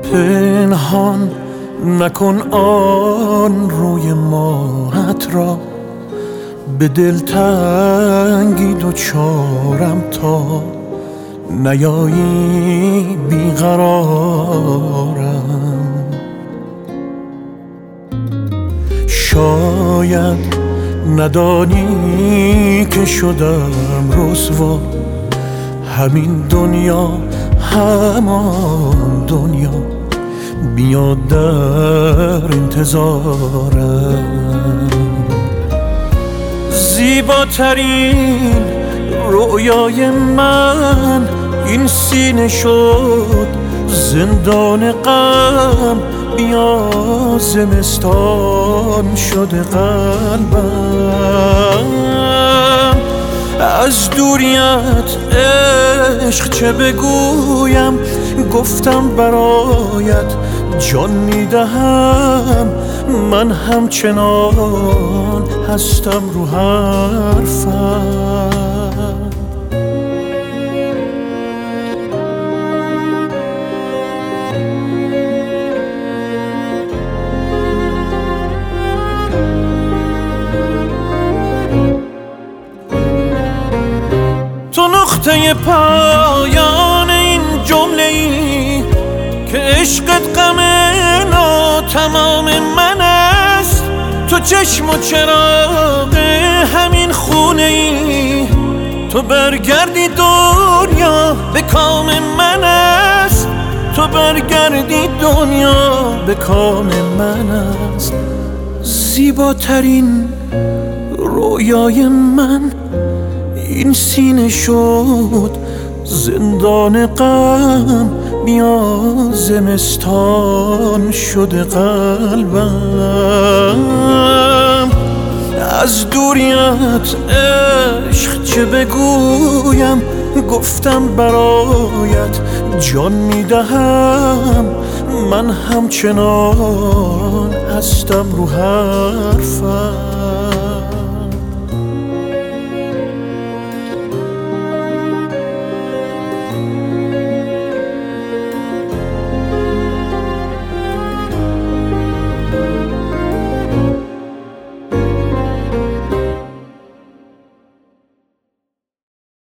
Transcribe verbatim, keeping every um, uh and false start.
پنهان نکن آن روی ماهت را، به دلتنگی دوچارم تا نیایی بیقرارم. شاید ندانی که شدم رسوا، همین دنیا همان دنیا بیاد در انتظارم. زیباترین رویای من این سینه شد زندان غم، بیا زمستان شده قلبم. از دوریت عشق چه بگویم، گفتم برایت جان میدهم. من همچنان هستم رو حرفم. تو نقطه پایان این جمله ای که عشقت غم ناتمام من است. تو چشم و چراغ همین خونه ای، تو برگردی دنیا به کام من است. تو برگردی دنیا به کام من است. زیباترین رویای من این سینه شد زندان غم، بیا زمستان شده قلبم. از دوریت عشق چه بگویم، گفتم برایت جان میدهم. من همچنان هستم رو حرفم.